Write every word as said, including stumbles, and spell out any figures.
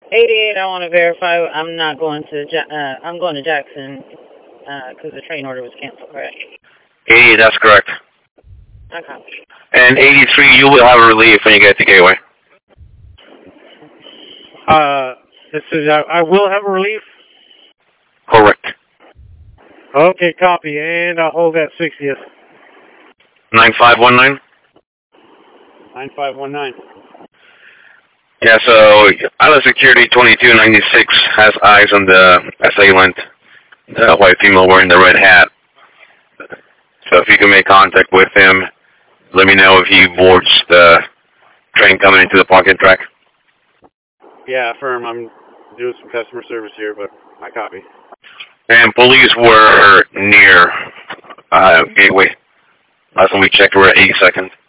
eighty-eight, I want to verify. I'm not going to, ja uh, I'm going to Jackson, because uh, the train order was canceled, correct? eighty, that's correct. Okay. And eighty-three, you will have a relief when you get to Gateway. Uh, this is, I, I will have a relief? Correct. Okay, copy, and I'll hold that sixtieth. nine five one nine? nine five one nine. Yeah, so Island Security twenty-two ninety-six has eyes on the assailant, the white female wearing the red hat. So if you can make contact with him, let me know if he boards the train coming into the parking track. Yeah, firm. I'm doing some customer service here, but I copy. And police were near uh, Gateway. Last time we checked, we're at eighty seconds.